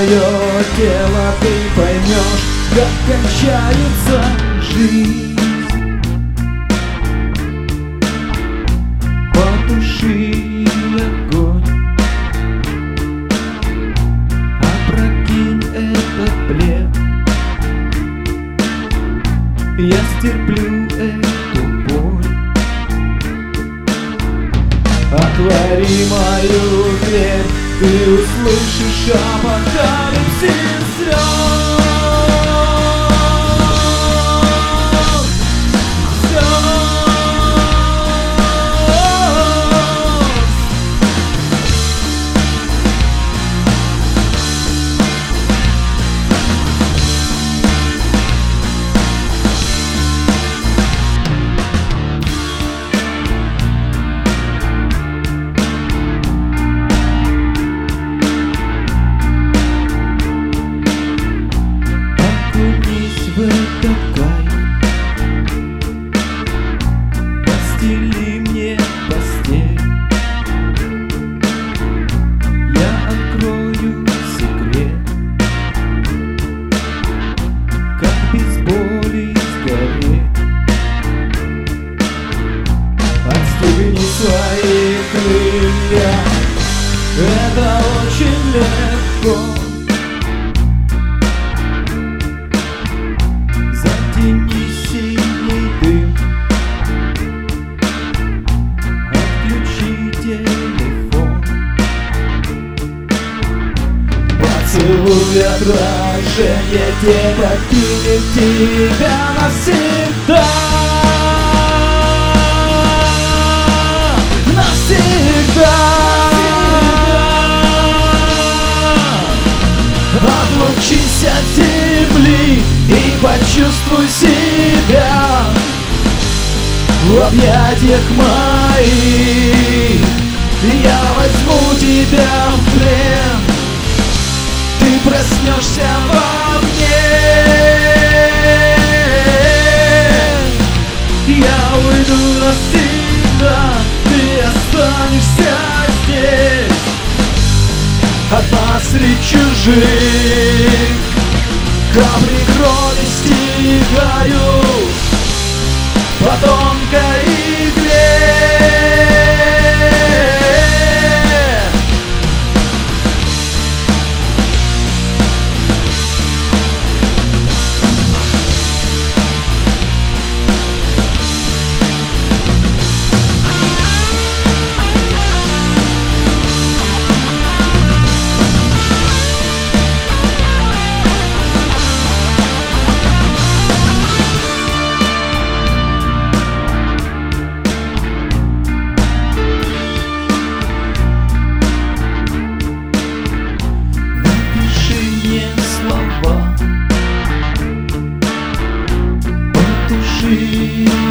мое тело, ты поймешь, как кончается жизнь. Потуши огонь, опрокинь этот плед. Я стерплю эту боль. Отвори мою дверь, ты услышишь апокалипсис слез. В этот кайф, постели мне постель. Я открою секрет, как без боли сгореть. Отстегни свои крылья, это очень легко. Затяни синий дым, отключи телефон. Поцелуй отражение, те покинет тебя навсегда. Навсегда. Отлучись от земли и почувствуй себя в объятиях моих. Я возьму тебя в плен, ты проснешься во мне. Я уйду навсегда, ты останешься здесь, одна среди чужих. Капли крови стекают по тонкой игле. Потуши